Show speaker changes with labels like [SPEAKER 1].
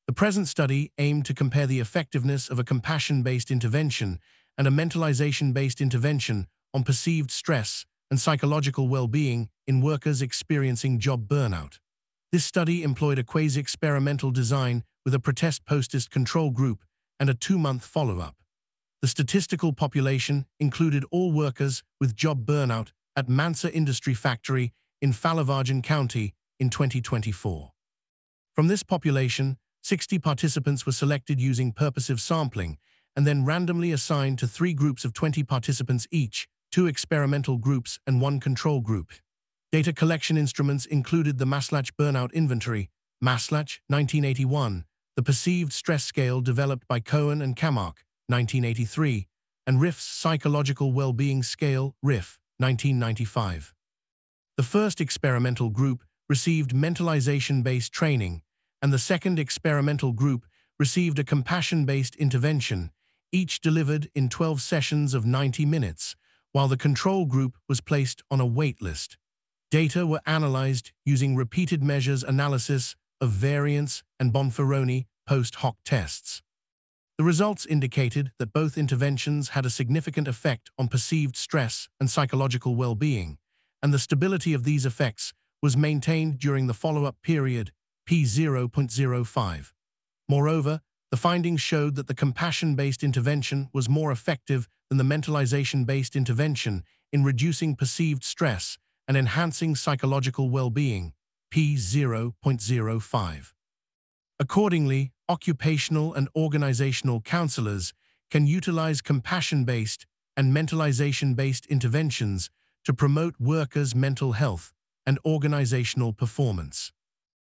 [SPEAKER 1] The present study aimed to compare the effectiveness of a compassion-based intervention and a mentalization-based intervention on perceived stress and psychological well-being in workers experiencing job burnout. This study employed a quasi-experimental design with a pretest-post-test control group and a 2-month follow-up. The statistical population included all workers with job burnout at Mansa Industry Factory in Falavajan County in 2024. From this population, 60 participants were selected using purposive sampling and then randomly assigned to 3 groups of 20 participants each, 2 experimental groups and 1 control group. Data collection instruments included the Maslach Burnout Inventory, Maslach, 1981, the Perceived Stress Scale developed by Cohen and Kamark, 1983, and RIF's Psychological Well-Being Scale, RIF, 1995. The first experimental group received mentalization-based training, and the second experimental group received a compassion-based intervention, each delivered in 12 sessions of 90 minutes, while the control group was placed on a wait list. Data were analyzed using repeated measures analysis of variance and Bonferroni post-hoc tests. The results indicated that both interventions had a significant effect on perceived stress and psychological well-being, and the stability of these effects was maintained during the follow-up period, P0.05. Moreover, the findings showed that the compassion-based intervention was more effective than the mentalization-based intervention in reducing perceived stress and enhancing psychological well-being, P0.05. Accordingly, occupational and organizational counselors can utilize compassion-based and mentalization-based interventions to promote workers' mental health and organizational performance.